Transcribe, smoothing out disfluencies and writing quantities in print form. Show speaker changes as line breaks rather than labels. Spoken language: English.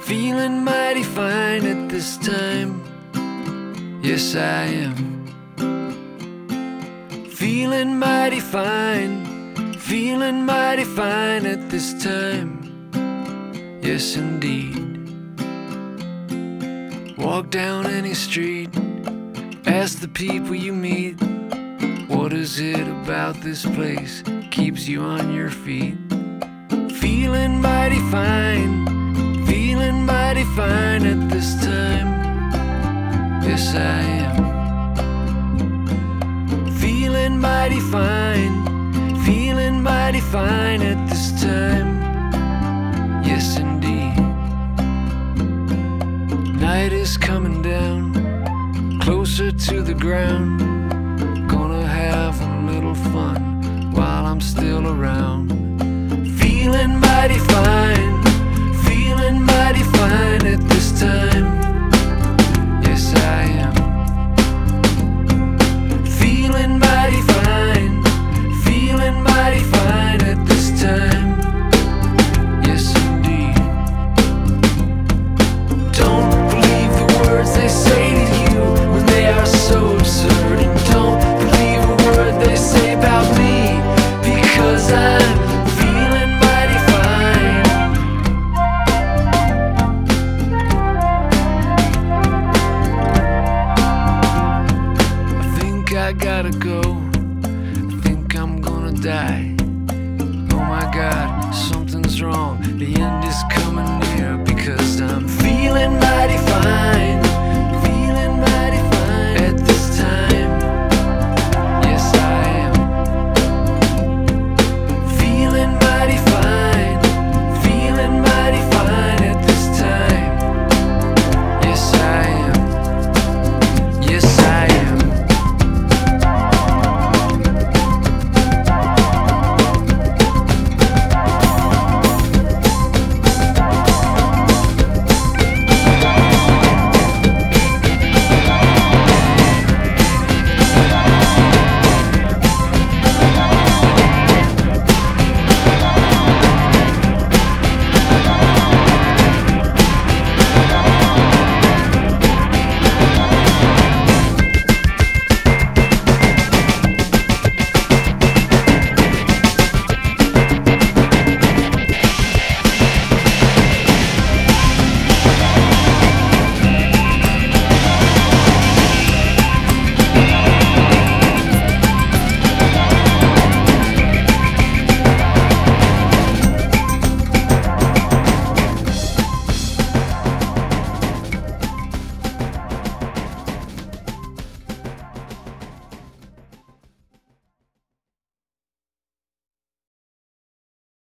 Feeling mighty fine at this time. Yes, I am. Feeling mighty fine. Feeling mighty fine at this time. Yes, indeed. Walk down any street, ask the people you meet, what is it about this place keeps you on your feet? Feeling mighty fine. Feeling mighty fine at this time. Yes, I am. Feeling mighty fine. Feeling mighty fine at this time. Yes, indeed. Night is coming down, closer to the ground. Gonna have a little fun while I'm still around. Feeling mighty fine.